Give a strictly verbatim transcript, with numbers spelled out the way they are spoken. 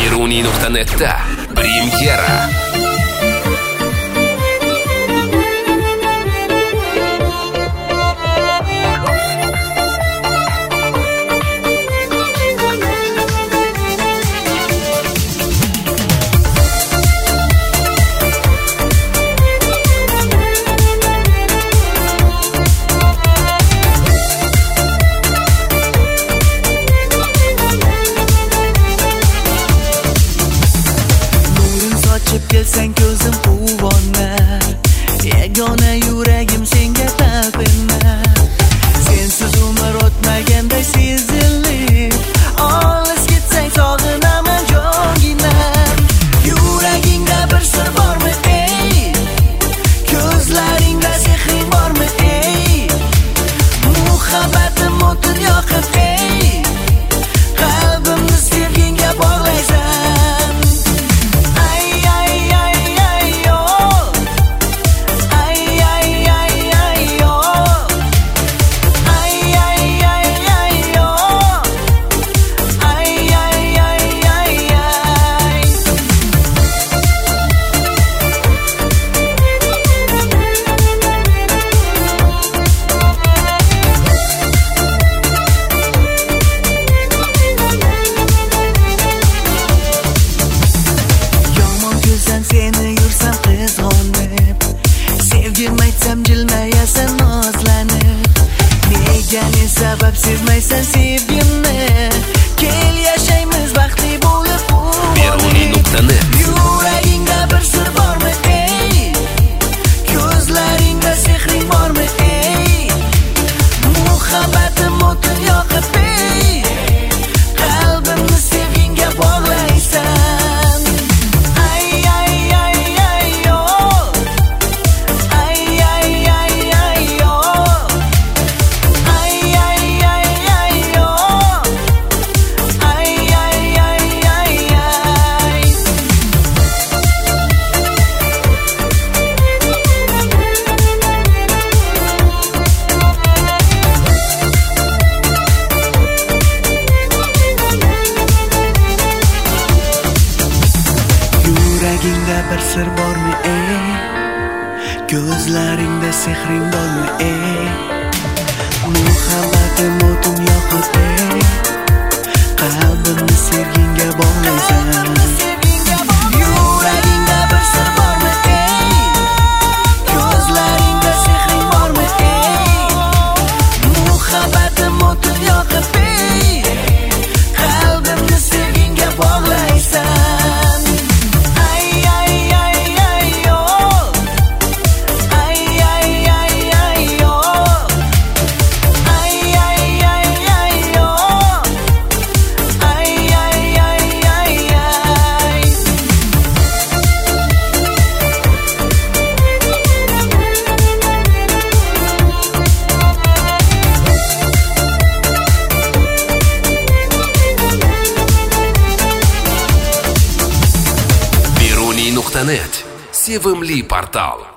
Beruniy nuqta net'da premyera. Kelsang ko'zim quvona, yagona yuragim senga talpinar. Sensiz umr o'tmaganday sezilib, olis ketsang sog'inaman jongina. Yuragingda bir sir bormi ey? Ko'zlaringda sehring bormi ey? Muhabbatim o'tin yoqib ey, qalbimni sevgingga bog'laysan. Seni yursam qizg'onib, sevgim aytsam jilmayasan nozlanib. Nega ne sabab sevmaysan sevgimni? Kel yashaymiz baxtli bo'lib. Beruniy nuqta net. Yuragingda bir sir bormi ey? Ko'zlaringda sehring bormi ey? Muhabbatim o'tin yoqib ey, qalbimni sevgingga bog'laysan. Yuragingda bir sir bormi ey? Ko'zlaringda sehring bormi ey? Muhabbatim o'tin yoqib ey, qalbimni sevgingga bog'laysan. Yuragingda bir sir bormi ey? Ko'zlaringda sehring bormi ey? Muhabbatim o'tin yoqib ey, qalbimni sevgingga bog'laysan. Beruniy nuqta net sevimli portal.